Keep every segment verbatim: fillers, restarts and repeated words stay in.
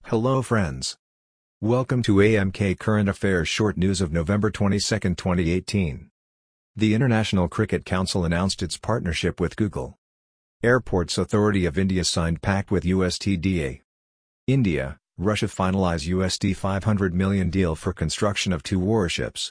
Hello friends. Welcome to A M K Current Affairs Short News of November twenty-second, twenty eighteen. The International Cricket Council announced its partnership with Google. Airports Authority of India signed pact with U S T D A. India, Russia finalize U S D five hundred million deal for construction of two warships.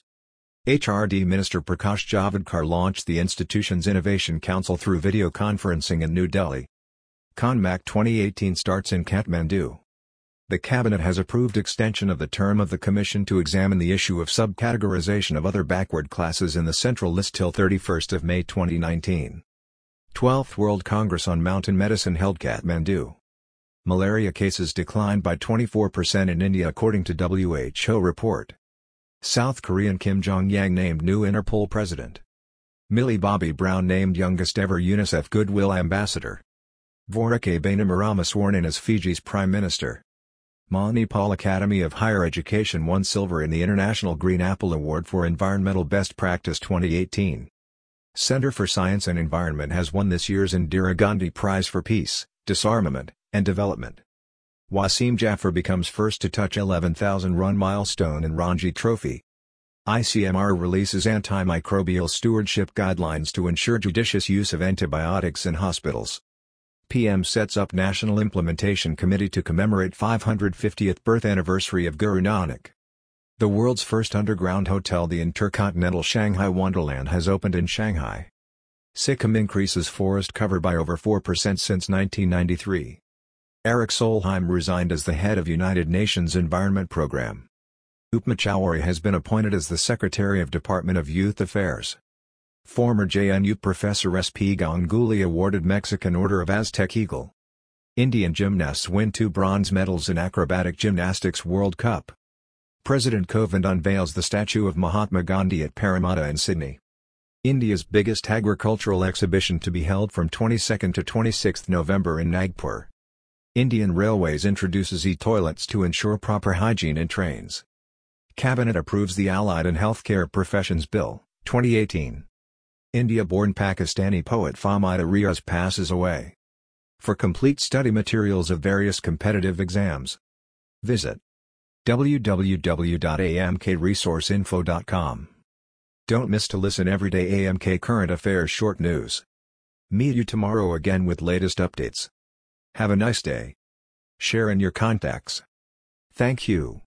H R D Minister Prakash Javadekar launched the institution's Innovation Council through video conferencing in New Delhi. CONMAC twenty eighteen starts in Kathmandu. The Cabinet has approved extension of the term of the Commission to examine the issue of subcategorization of other backward classes in the Central List till thirty-first of May twenty nineteen. twelfth World Congress on Mountain Medicine held Kathmandu. Malaria cases declined by twenty-four percent in India according to W H O report. South Korean Kim Jong-yang named new Interpol president. Millie Bobby Brown named youngest ever UNICEF Goodwill ambassador. Voreke Bainimarama sworn in as Fiji's prime minister. Manipal Academy of Higher Education won silver in the International Green Apple Award for Environmental Best Practice twenty eighteen. Center for Science and Environment has won this year's Indira Gandhi Prize for Peace, Disarmament, and Development. Wasim Jaffer becomes first to touch eleven thousand run milestone in Ranji Trophy. I C M R releases antimicrobial stewardship guidelines to ensure judicious use of antibiotics in hospitals. P M sets up National Implementation Committee to commemorate five hundred fiftieth birth anniversary of Guru Nanak. The world's first underground hotel, the Intercontinental Shanghai Wonderland, has opened in Shanghai. Sikkim increases forest cover by over four percent since nineteen ninety-three. Eric Solheim resigned as the head of United Nations Environment Program. Upma Chowdhury has been appointed as the Secretary of Department of Youth Affairs. Former J N U professor S P Ganguly awarded Mexican Order of Aztec Eagle. Indian gymnasts win two bronze medals in Acrobatic Gymnastics World Cup. President Kovind unveils the statue of Mahatma Gandhi at Parramatta in Sydney. India's biggest agricultural exhibition to be held from twenty-second to twenty-sixth November in Nagpur. Indian Railways introduces e-toilets to ensure proper hygiene in trains. Cabinet approves the Allied and Healthcare Professions Bill, twenty eighteen. India-born Pakistani poet Fahmida Riaz passes away. For complete study materials of various competitive exams, visit w w w dot a m k resource info dot com. Don't miss to listen everyday A M K Current Affairs Short News. Meet you tomorrow again with latest updates. Have a nice day. Share in your contacts. Thank you.